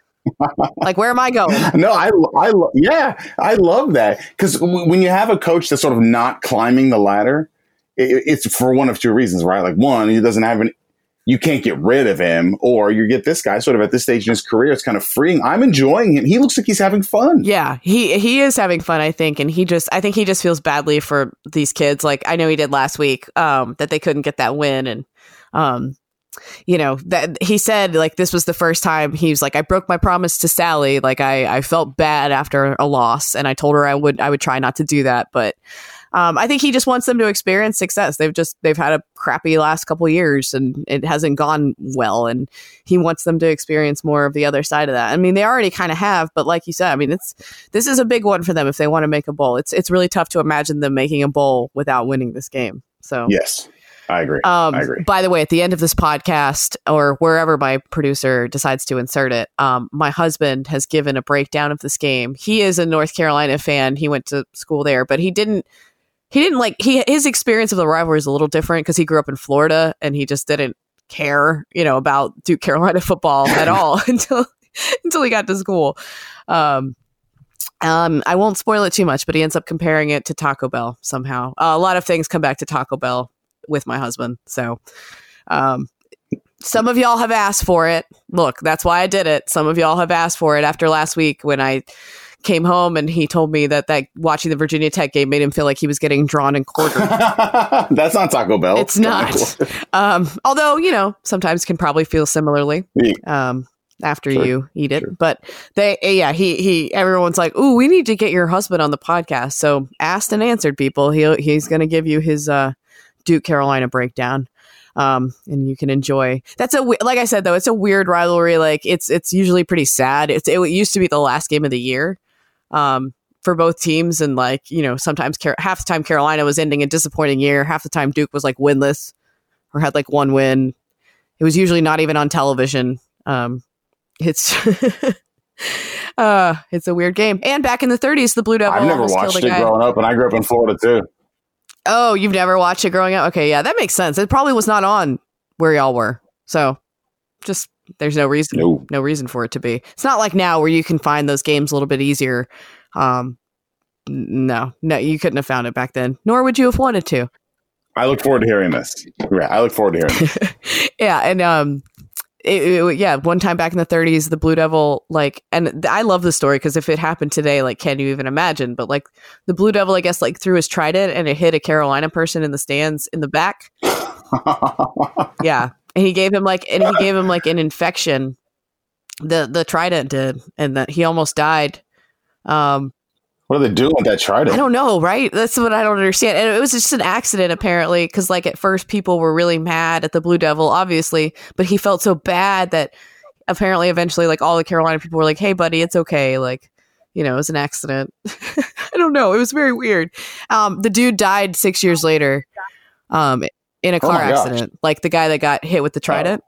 Like, where am I going? No, I, I, lo- yeah, I love that because w- when you have a coach that's sort of not climbing the ladder, it, it's for one of two reasons, right? Like one, he doesn't have an, you can't get rid of him, or you get this guy sort of at this stage in his career. It's kind of freeing. I'm enjoying him. He looks like he's having fun. Yeah, he he is having fun, I think, and he just I think he just feels badly for these kids. Like I know he did last week, um, that they couldn't get that win, and um, you know that he said like this was the first time he was like I broke my promise to Sally. Like I I felt bad after a loss, and I told her I would I would try not to do that, but. Um, I think he just wants them to experience success. They've just they've had a crappy last couple years, and it hasn't gone well. And he wants them to experience more of the other side of that. I mean, they already kind of have, but like you said, I mean, it's this is a big one for them if they want to make a bowl. It's it's really tough to imagine them making a bowl without winning this game. So Yes, I agree. um, I agree. By the way, at the end of this podcast, or wherever my producer decides to insert it, um, my husband has given a breakdown of this game. He is a North Carolina fan. He went to school there, but he didn't. He didn't like he his experience of the rivalry is a little different because he grew up in Florida and he just didn't care, you know, about Duke Carolina football at all until until he got to school. Um, um, I won't spoil it too much, but he ends up comparing it to Taco Bell somehow. Uh, a lot of things come back to Taco Bell with my husband. So, um, some of y'all have asked for it. Look, that's why I did it. Some of y'all have asked for it after last week when I came home and he told me that, that watching the Virginia Tech game made him feel like he was getting drawn and quartered. That's not Taco Bell. It's not. Um, although, you know, sometimes can probably feel similarly um, after Sure. you eat it. Sure. But they, yeah, he, he, everyone's like, ooh, we need to get your husband on the podcast. So asked and answered, people. He he's going to give you his uh, Duke Carolina breakdown. Um, and you can enjoy. That's a like I said though, it's a weird rivalry. Like it's it's usually pretty sad. It's it used to be the last game of the year. Um, for both teams, and like you know, sometimes Car- half the time Carolina was ending a disappointing year. Half the time Duke was like winless or had like one win. It was usually not even on television. Um, it's uh, it's a weird game. And back in the thirties, the Blue Devil I've never almost watched killed a it guy. growing up, and I grew up in Florida too. Oh, you've never watched it growing up? Okay, yeah, that makes sense. It probably was not on where y'all were. So just there's no reason No. no reason for it to be. It's not like now where you can find those games a little bit easier. Um n- no, no, you couldn't have found it back then, nor would you have wanted to. I look forward to hearing this. Yeah, I look forward to hearing this. Yeah, and um It, it, yeah, one time back in the thirties, the Blue Devil, like, and th- I love the story because if it happened today, like, can you even imagine? But like, the Blue Devil, I guess, like, threw his trident and it hit a Carolina person in the stands in the back. Yeah, and he gave him like, and he gave him like an infection. The the trident did, and that he almost died. Um, What are they doing with that trident? I don't know, right? That's what I don't understand. And it was just an accident, apparently, because like at first people were really mad at the Blue Devil, obviously, but he felt so bad that apparently eventually like all the Carolina people were like, hey, buddy, it's okay. Like, you know, it was an accident. I don't know. It was very weird. Um, the dude died six years later um, in a Oh car my gosh. accident. Like the guy that got hit with the trident.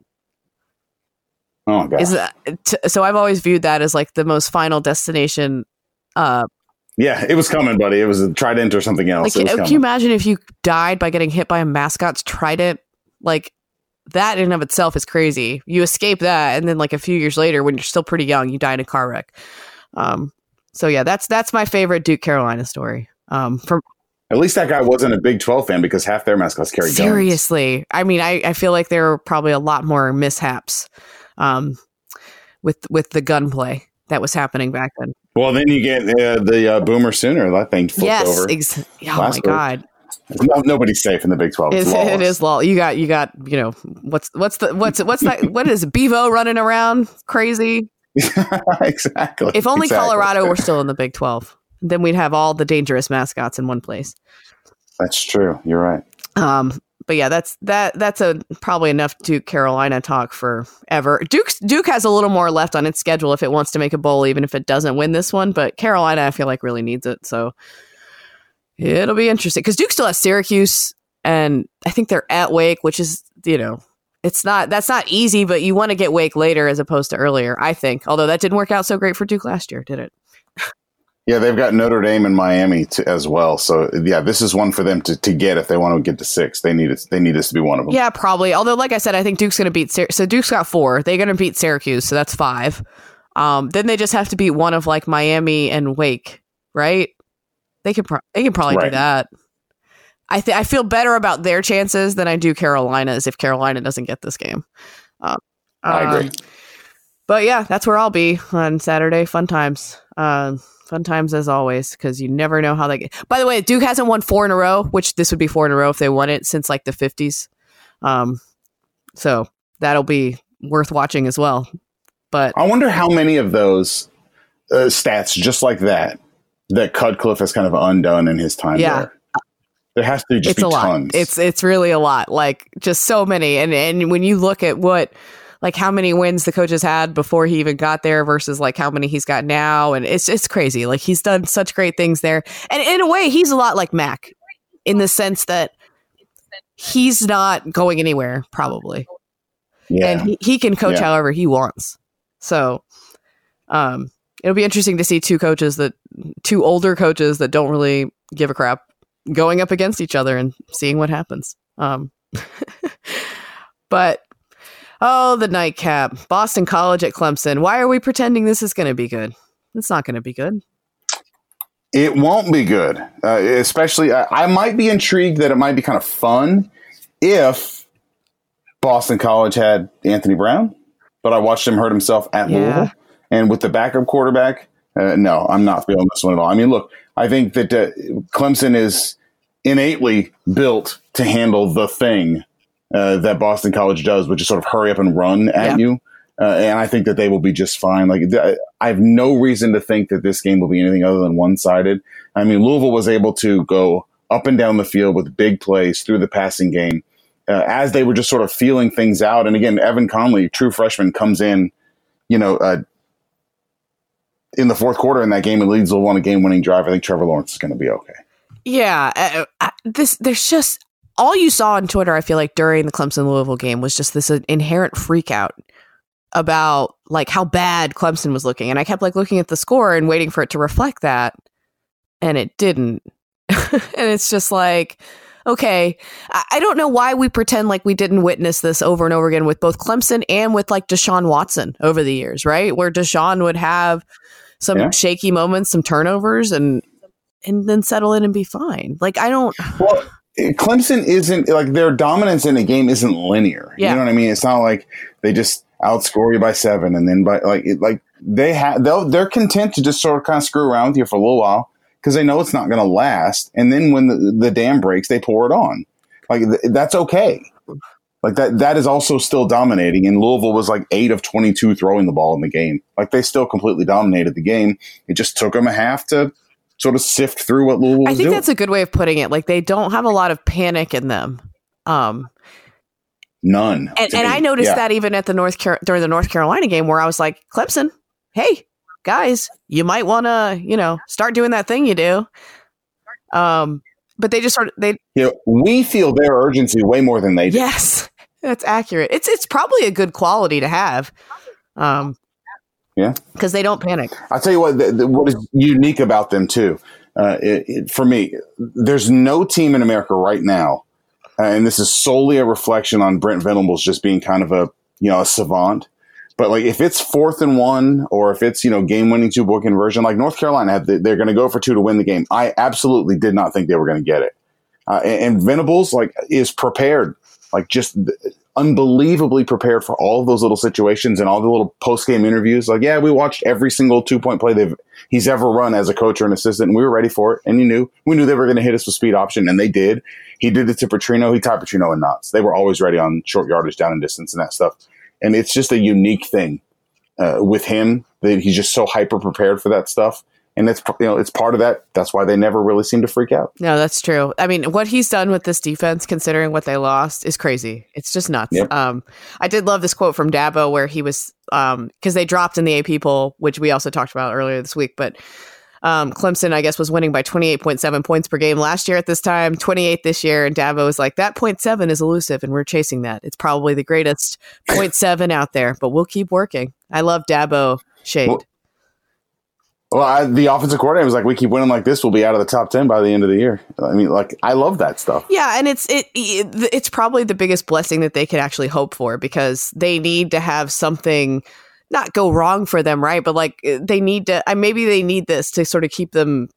Oh my god! Is that, t- so I've always viewed that as like the most Final Destination. Uh, Yeah, it was coming, buddy. It was a trident or something else. like, it was can coming. you imagine if you died by getting hit by a mascot's trident? Like that in and of itself is crazy. You escape that, and then like a few years later, when you're still pretty young, you die in a car wreck. Um, so yeah, that's that's my favorite Duke Carolina story. Um, from At least that guy wasn't a Big twelve fan because half their mascots carry guns. seriously, I mean, I, I feel like there are probably a lot more mishaps um, with with the gunplay that was happening back then. Well, then you get uh, the uh, Boomer Sooner. That thing flipped Yes, over. ex- oh my last week. god. No, nobody's safe in the Big twelve. It's It's, it lawless. is law. You got, you got, you know, what's, what's the, what's, what's that? What is it, Bevo running around crazy? Exactly. If only exactly. Colorado were still in the Big twelve, then we'd have all the dangerous mascots in one place. That's true. You're right. Um, but yeah, that's that. That's a probably enough Duke Carolina talk forever. Duke Duke has a little more left on its schedule if it wants to make a bowl, even if it doesn't win this one. But Carolina, I feel like really needs it, so it'll be interesting because Duke still has Syracuse, and I think they're at Wake, which is you know it's not that's not easy, but you want to get Wake later as opposed to earlier. I think, although that didn't work out so great for Duke last year, did it? Yeah, they've got Notre Dame and Miami to, as well. So yeah, this is one for them to, to get if they want to get to six. They need it. They need this to be one of them. Yeah, probably. Although, like I said, I think Duke's going to beat. Syr- so Duke's got four. They're going to beat Syracuse, so that's five. Um, then they just have to beat one of like Miami and Wake, right? They can. Pro- they can probably do Right. that. I th- I feel better about their chances than I do Carolina's if Carolina doesn't get this game. Um, I agree. um, But yeah, that's where I'll be on Saturday. Fun times. Um, fun times as always, because you never know how they get. By the way, Duke hasn't won four in a row, which this would be four in a row if they won it since like the fifties. Um, so that'll be worth watching as well. But I wonder how many of those uh, stats, just like that, that Cutcliffe has kind of undone in his time Yeah. there. There has to just it's be a lot. tons. It's it's really a lot. Like just so many. And and when you look at what like how many wins the coach has had before he even got there versus like how many he's got now, and it's it's crazy. Like he's done such great things there. And in a way, he's a lot like Mac in the sense that he's not going anywhere probably. yeah. And he, he can coach Yeah. however he wants. So um it'll be interesting to see two coaches that two older coaches that don't really give a crap going up against each other and seeing what happens. Um, but oh, the nightcap, Boston College at Clemson. Why are we pretending this is going to be good? It's not going to be good. It won't be good, uh, especially I, I might be intrigued that it might be kind of fun if Boston College had Anthony Brown, but I watched him hurt himself at Yeah. Louisville. And with the backup quarterback, uh, no, I'm not feeling this one at all. I mean, look, I think that uh, Clemson is innately built to handle the thing uh, that Boston College does, which is sort of hurry up and run at Yeah. you. Uh, and I think that they will be just fine. Like th- I have no reason to think that this game will be anything other than one-sided. I mean, Louisville was able to go up and down the field with big plays through the passing game uh, as they were just sort of feeling things out. And again, Evan Conley, true freshman, comes in, you know, uh, in the fourth quarter in that game and leads Louisville on a game-winning drive. I think Trevor Lawrence is going to be okay. Yeah, uh, uh, this there's just all you saw on Twitter. I feel like during the Clemson Louisville game was just this uh, inherent freak out about like how bad Clemson was looking. And I kept like looking at the score and waiting for it to reflect that. And it didn't. And it's just like, okay, I-, I don't know why we pretend like we didn't witness this over and over again with both Clemson and with like Deshaun Watson over the years, right? Where Deshaun would have some yeah. shaky moments, some turnovers, and and then settle in and be fine. Like, I don't... Well, Clemson isn't, like, their dominance in a game isn't linear. Yeah. You know what I mean? It's not like they just outscore you by seven and then by, like, it, like they have, they'll, they're content to just sort of kind of screw around with you for a little while because they know it's not going to last. And then when the, the dam breaks, they pour it on. Like, th- that's okay. Like, that, that is also still dominating. And Louisville was like eight of twenty-two throwing the ball in the game. Like, they still completely dominated the game. It just took them a half to sort of sift through what Louisville was I think doing. That's a good way of putting it. Like, they don't have a lot of panic in them. Um, None. And, and I noticed yeah. that even at the North Car- during the North Carolina game where I was like, Clemson, hey, guys, you might want to, you know, start doing that thing you do. Um, but they just sort of, they, you know, we feel their urgency way more than they do. Yes, that's accurate. It's, it's probably a good quality to have. Um, Yeah, because they don't panic. I'll tell you what. The, the, what is unique about them too, uh, it, it, for me, there's no team in America right now, uh, and this is solely a reflection on Brent Venables just being kind of a you know a savant. But like if it's fourth and one, or if it's you know game winning two point conversion, like North Carolina had, the, they're going to go for two to win the game. I absolutely did not think they were going to get it, uh, and, and Venables like is prepared, like just. unbelievably prepared for all of those little situations and all the little post-game interviews. Like, yeah, we watched every single two-point play they've he's ever run as a coach or an assistant, and we were ready for it. And you knew we knew they were going to hit us with speed option, and they did. He did it to Petrino. He tied Petrino in knots. They were always ready on short yardage, down and distance, and that stuff. And it's just a unique thing uh, with him that he's just so hyper prepared for that stuff. And it's you know it's part of that. That's why they never really seem to freak out. No, that's true. I mean, what he's done with this defense, considering what they lost, is crazy. It's just nuts. Yep. Um, I did love this quote from Dabo where he was um, because they dropped in the A P poll, which we also talked about earlier this week. But um, Clemson, I guess, was winning by twenty-eight point seven points per game last year at this time, twenty-eight this year. And Dabo was like, that point seven is elusive, and we're chasing that. It's probably the greatest point seven out there, but we'll keep working. I love Dabo shade. Well, Well, I, the offensive coordinator was like, we keep winning like this, we'll be out of the top ten by the end of the year. I mean, like, I love that stuff. Yeah, and it's it, it it's probably the biggest blessing that they could actually hope for because they need to have something not go wrong for them, right? But, like, they need to – maybe they need this to sort of keep them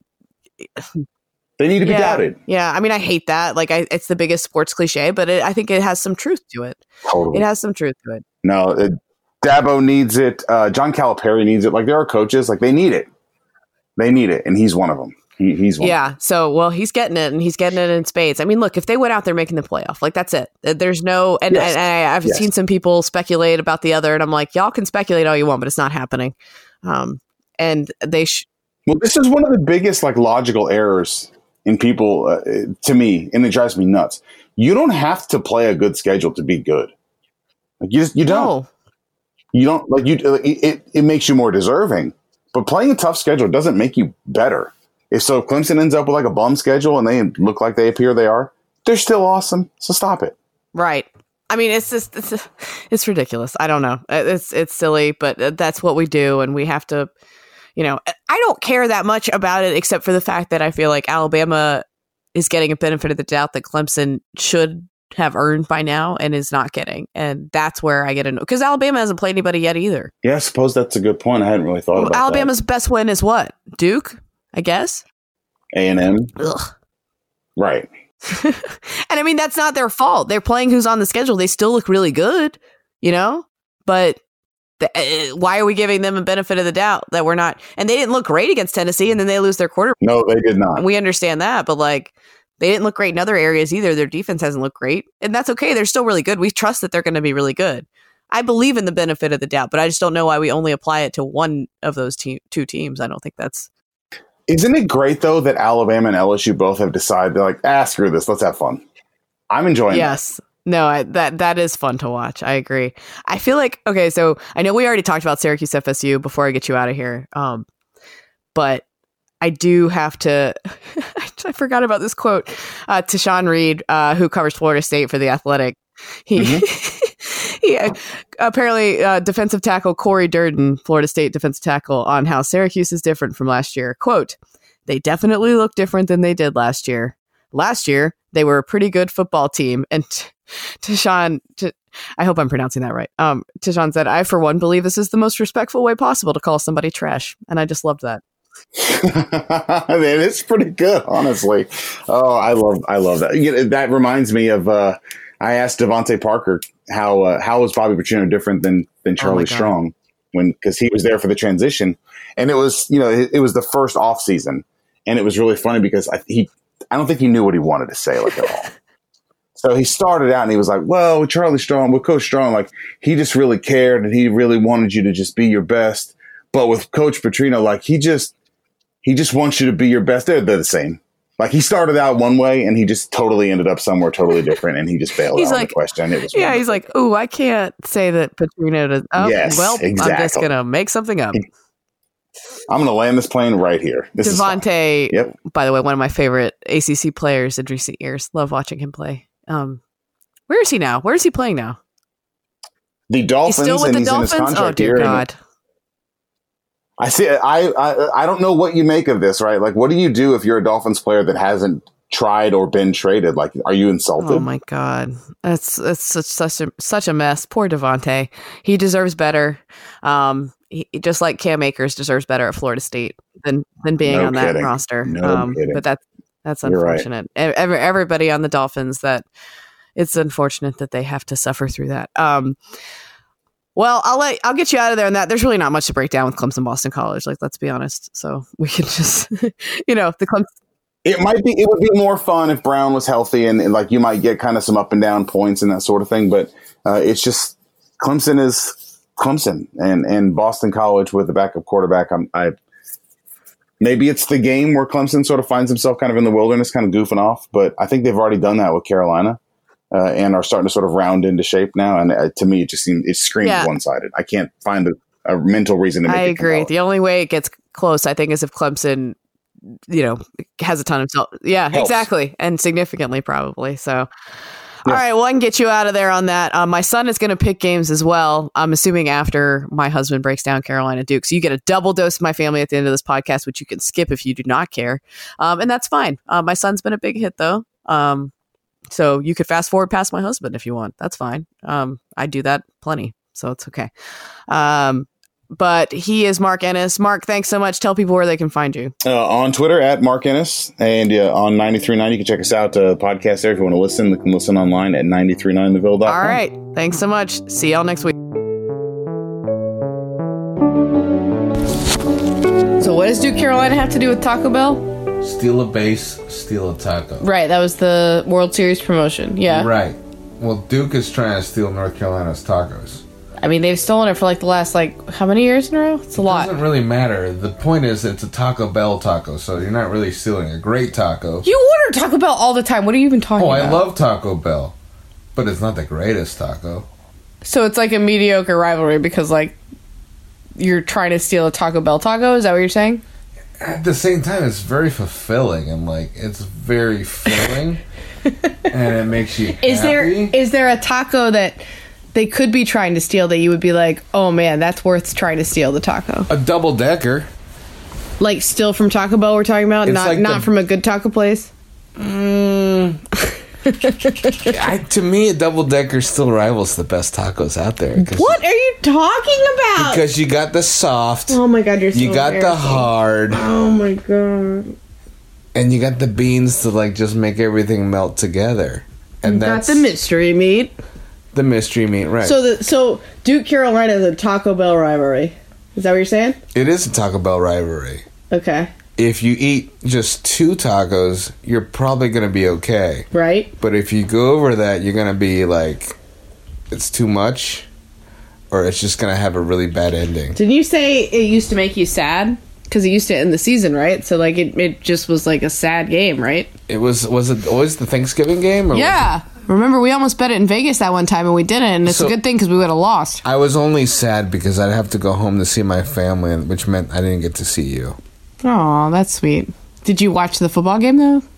– They need to be yeah, doubted. Yeah, I mean, I hate that. Like, I, it's the biggest sports cliche, but it, I think it has some truth to it. Totally. It has some truth to it. No, it, Dabo needs it. Uh, John Calipari needs it. Like, there are coaches, like, they need it. They need it, and he's one of them. He, he's one. Yeah. So, well, he's getting it, and he's getting it in spades. I mean, look, if they went out there making the playoff, like that's it. There's no, and, yes. and I, I've yes. seen some people speculate about the other, and I'm like, y'all can speculate all you want, but it's not happening. Um, and they. Sh- well, this is one of the biggest like logical errors in people uh, to me, and it drives me nuts. You don't have to play a good schedule to be good. Like you just you don't. No. You don't like you. It it makes you more deserving. But playing a tough schedule doesn't make you better. If so, if Clemson ends up with like a bum schedule and they look like they appear they are, they're still awesome. So stop it. Right. I mean, it's just it's, it's ridiculous. I don't know. It's it's silly, but that's what we do, and we have to. You know, I don't care that much about it, except for the fact that I feel like Alabama is getting a benefit of the doubt that Clemson should have earned by now and is not getting. And that's where I get into because Alabama hasn't played anybody yet either. Yeah, I suppose that's a good point. I hadn't really thought well, about Alabama's that. best win is what? Duke, I guess. A and M. Ugh. Right. And I mean, that's not their fault. They're playing who's on the schedule. They still look really good, you know? But the, uh, why are we giving them a benefit of the doubt that we're not? And they didn't look great against Tennessee, and then they lose their quarterback. No, they did not. We understand that, but like, they didn't look great in other areas either. Their defense hasn't looked great. And that's okay. They're still really good. We trust that they're going to be really good. I believe in the benefit of the doubt, but I just don't know why we only apply it to one of those te- two teams. I don't think that's... Isn't it great, though, that Alabama and L S U both have decided, they're like, ah, screw this. Let's have fun. I'm enjoying it. Yes. That. No, I, that that is fun to watch. I agree. I feel like, okay, so I know we already talked about Syracuse F S U before I get you out of here. Um, but I do have to, I forgot about this quote, uh, to Sean Reed, uh, who covers Florida State for The Athletic. He, mm-hmm. Yeah, apparently, uh, defensive tackle Corey Durden, Florida State defensive tackle, on how Syracuse is different from last year. Quote, they definitely look different than they did last year. Last year, they were a pretty good football team. And t- Tashawn, t- I hope I'm pronouncing that right. Um, Tashawn said, I, for one, believe this is the most respectful way possible to call somebody trash. And I just loved that. It's pretty good, honestly. Oh, I love, I love that. You know, that reminds me of. Uh, I asked Devontae Parker how uh, how was Bobby Petrino different than than Charlie oh Strong when because he was there for the transition, and it was you know it, it was the first off season, and it was really funny because I, he I don't think he knew what he wanted to say like at all. So he started out and he was like, well, with Charlie Strong, with Coach Strong, like he just really cared and he really wanted you to just be your best. But with Coach Petrino, like he just he just wants you to be your best. They're, they're the same. Like he started out one way and he just totally ended up somewhere totally different and he just bailed he's out like, on the question. It was yeah, wonderful. He's like, oh, I can't say that Petrino does. Oh, yes, well, exactly. I'm just going to make something up. I'm going to land this plane right here. This Devontae, yep. by the way, one of my favorite A C C players in recent years. Love watching him play. Um, where is he now? Where is he playing now? The Dolphins. He's still with and the he's Dolphins? In his contract Oh, dear here God. I see. I, I I don't know what you make of this, right? Like, what do you do if you're a Dolphins player that hasn't tried or been traded? Like, are you insulted? Oh my God, that's that's such such a such a mess. Poor Devontae. He deserves better. Um, he, just like Cam Akers deserves better at Florida State than than being no on kidding. that roster. No um, kidding. But that's that's You're unfortunate. Right. Every, everybody on the Dolphins, that it's unfortunate that they have to suffer through that. Um. Well, I'll let I'll get you out of there on that. There's really not much to break down with Clemson Boston College. Like, let's be honest. So we can just, you know, the Clemson. It might be. It would be more fun if Brown was healthy and, and like you might get kind of some up and down points and that sort of thing. But uh, it's just Clemson is Clemson and and Boston College with the backup quarterback. I'm, I maybe it's the game where Clemson sort of finds himself kind of in the wilderness, kind of goofing off. But I think they've already done that with Carolina. Uh, and are starting to sort of round into shape now. And uh, to me, it just seems it screams yeah. one-sided. I can't find a, a mental reason to make I it agree. The only way it gets close, I think, is if Clemson, you know, has a ton of self. Yeah, Helps. exactly. And significantly, probably. So, yeah. All right. Well, I can get you out of there on that. Um, my son is going to pick games as well. I'm assuming after my husband breaks down Carolina Duke. So you get a double dose of my family at the end of this podcast, which you can skip if you do not care. Um, and that's fine. Uh, my son's been a big hit, though. Um, So you could fast forward past my husband if you want. That's fine. Um, I do that plenty, so it's okay. Um, but he is Mark Ennis. Mark, thanks so much. Tell people where they can find you. Uh, on Twitter, at Mark Ennis. And uh, on ninety-three point nine, you can check us out. Uh, podcast there if you want to listen. You can listen online at nine three nine the ville dot com. All right. Thanks so much. See y'all next week. So what does Duke Carolina have to do with Taco Bell? Steal a base, steal a taco. Right, that was the World Series promotion. Yeah. Right. Well, Duke is trying to steal North Carolina's tacos. I mean, they've stolen it for like the last, like, how many years in a row? It's a it lot. It doesn't really matter. The point is it's a Taco Bell taco, so you're not really stealing a great taco. You order Taco Bell all the time. What are you even talking oh, about? Oh, I love Taco Bell, but it's not the greatest taco. So it's like a mediocre rivalry because, like, you're trying to steal a Taco Bell taco? Is that what you're saying? At the same time, it's very fulfilling and like it's very filling, and it makes you happy. Is there is there a taco that they could be trying to steal that you would be like, oh man, that's worth trying to steal the taco? A double decker, like still from Taco Bell. We're talking about, it's not like not the, from a good taco place. Mm, I, to me, a double decker still rivals the best tacos out there. What are you talking about? Because you got the soft. Oh my god, you're so You got the hard. Oh my god. And you got the beans to like just make everything melt together. And you that's got the mystery meat. The mystery meat, right? So the so Duke Carolina is a Taco Bell rivalry. Is that what you're saying? It is a Taco Bell rivalry. Okay. If you eat just two tacos, you're probably going to be okay. Right. But if you go over that, you're going to be like, it's too much, or it's just going to have a really bad ending. Didn't you say it used to make you sad? Because it used to end the season, right? So, like, it, it just was like a sad game, right? It was, was it always the Thanksgiving game? Or yeah. Remember, we almost bet it in Vegas that one time, and we didn't, and it's so, a good thing because we would have lost. I was only sad because I'd have to go home to see my family, which meant I didn't get to see you. Oh, that's sweet. Did you watch the football game, though? You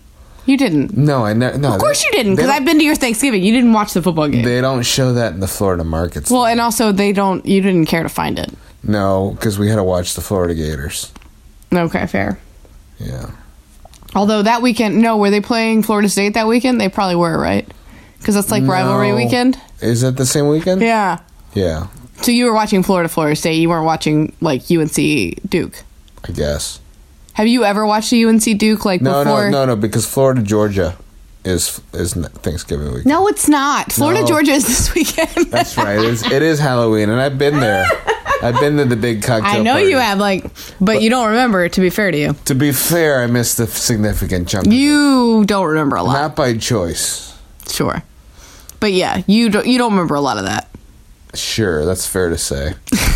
You didn't. No, I never. No, of course they, you didn't, because I've been to your Thanksgiving. You didn't watch the football game. They don't show that in the Florida markets. Well, and also they don't. You didn't care to find it. No, because we had to watch the Florida Gators. Okay, fair. Yeah. Although that weekend, no, were they playing Florida State that weekend? They probably were, right? Because that's like No. rivalry weekend. Is it the same weekend? Yeah. Yeah, So you were watching Florida Florida State. You weren't watching like U N C Duke. I guess. Have you ever watched a U N C Duke like No, before? no, no, no, because Florida Georgia is is Thanksgiving weekend. No, it's not. Florida No. Georgia is this weekend. That's right. It is, it is Halloween, and I've been there. I've been to the big cocktail I know party. you have, like, but, you don't remember. To be fair to you, To be fair, I missed a significant chunk. of it. you don't remember a lot. Not by choice. Sure, but yeah, you don't. You don't remember a lot of that. Sure, that's fair to say.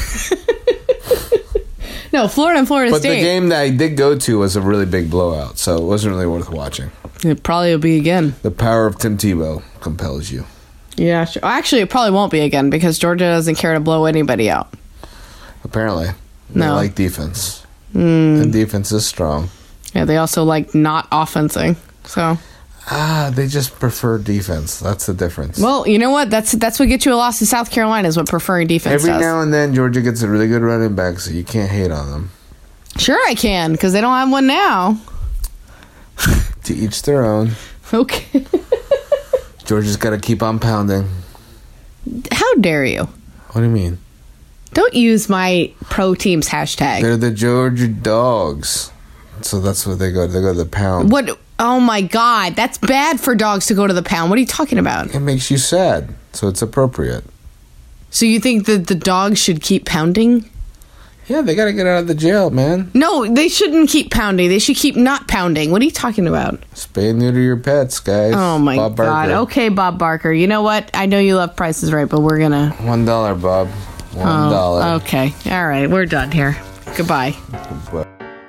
No, Florida and Florida But State. the game that I did go to was a really big blowout, so it wasn't really worth watching. It probably will be again. The power of Tim Tebow compels you. Yeah, sure. Actually, it probably won't be again because Georgia doesn't care to blow anybody out. Apparently. They No. like defense. Mm. And defense is strong. Yeah, they also like not offensing. So, Ah, they just prefer defense. That's the difference. well, you know what? That's that's what gets you a loss to South Carolina is what preferring defense Every does. now and then, Georgia gets a really good running back, so you can't hate on them. Sure, I can because they don't have one now. To each their own. Okay. Georgia's got to keep on pounding. How dare you? What do you mean? Don't use my pro teams hashtag. They're the Georgia Dogs. So that's what they go to. They go to the pound. What? Oh my God, that's bad for dogs to go to the pound. What are you talking about? It makes you sad, so it's appropriate. So you think that the dogs should keep pounding? Yeah, they got to get out of the jail, man. No, they shouldn't keep pounding. They should keep not pounding. What are you talking about? Spay and neuter your pets, guys. Oh my Bob God. Barker. Okay, Bob Barker. You know what? I know you love Price is Right, but we're gonna. One dollar, Bob. One Oh, dollar. okay. All right. We're done here. Goodbye. But-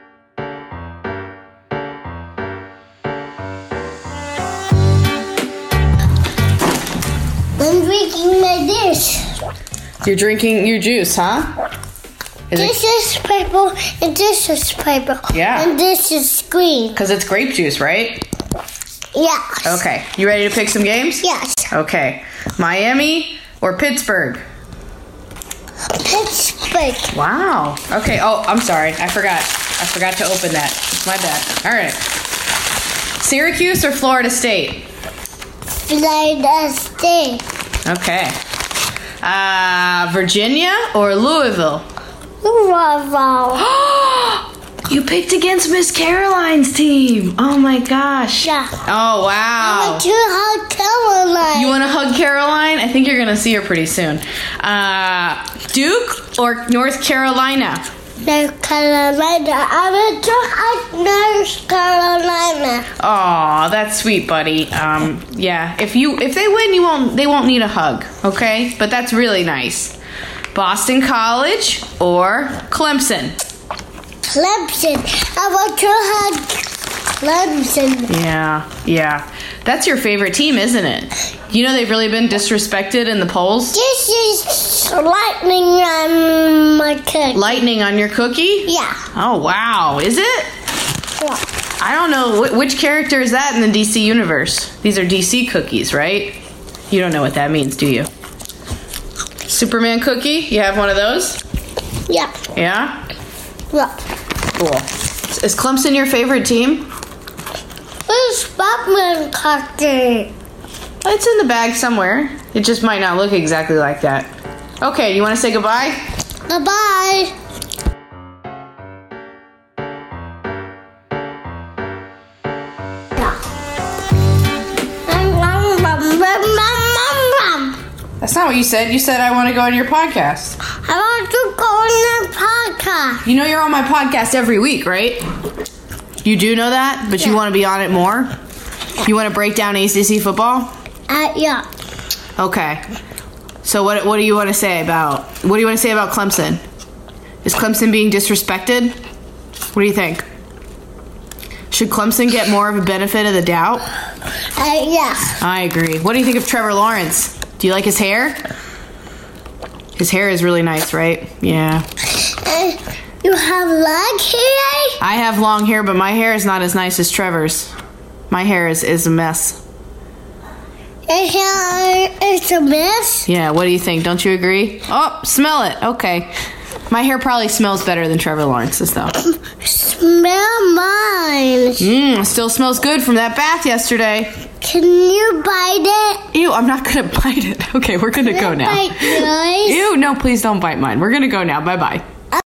I'm drinking my dish. You're drinking your juice, huh? Is This it is purple and this is purple. Yeah. And this is green. because it's grape juice, right? Yes. Okay. You ready to pick some games? Yes. Okay. Miami or Pittsburgh? Pittsburgh. Wow. Okay. Oh, I'm sorry. I forgot. I forgot to open that. My bad. All right. Syracuse or Florida State? Florida State. Okay. Uh, Virginia or Louisville? Bravo. You picked against Miss Caroline's team. Oh my gosh. Yeah. Oh wow. Two hot Caroline. You want to hug Caroline? I think you're going to see her pretty soon. Uh, Duke or North Carolina? North Carolina. I want to hot North Carolina. Aw, that's sweet, buddy. Um, yeah. If you if they win, you won't they won't need a hug, okay? But that's really nice. Boston College or Clemson? Clemson. I want to hug Clemson. Yeah, yeah. That's your favorite team, isn't it? You know they've really been disrespected in the polls. This is lightning on my cake. Lightning on your cookie? Yeah. Oh wow, is it? Yeah. I don't know Wh- which character is that in the D C universe. These are D C cookies, right? You don't know what that means, do you? Superman cookie? You have one of those? Yeah. Yeah? Yeah. Cool. Is Clemson your favorite team? Where's Batman cookie? It's in the bag somewhere. It just might not look exactly like that. Okay, you want to say goodbye? Bye-bye. That's not what you said. You said I want to go on your podcast. I want to go on the podcast. You know you're on my podcast every week, right? You do know that, but you Yeah. want to be on it more? You want to break down A C C football? Uh, yeah. Okay. So what what do you want to say about what do you want to say about Clemson? Is Clemson being disrespected? What do you think? Should Clemson get more of a benefit of the doubt? Uh, yeah. I agree. What do you think of Trevor Lawrence? Do you like his hair? His hair is really nice, right? Yeah. Uh, you have leg hair? I have long hair, but my hair is not as nice as Trevor's. My hair is, is a mess. It's a, it's a mess. Yeah, what do you think? Don't you agree? Oh, smell it. Okay. My hair probably smells better than Trevor Lawrence's, though. Smell mine. Mmm, still smells good from that bath yesterday. Can you bite it? Ew, I'm not going to bite it. Okay, we're going to go now. Bite yours? Ew, no, please don't bite mine. We're going to go now. Bye-bye.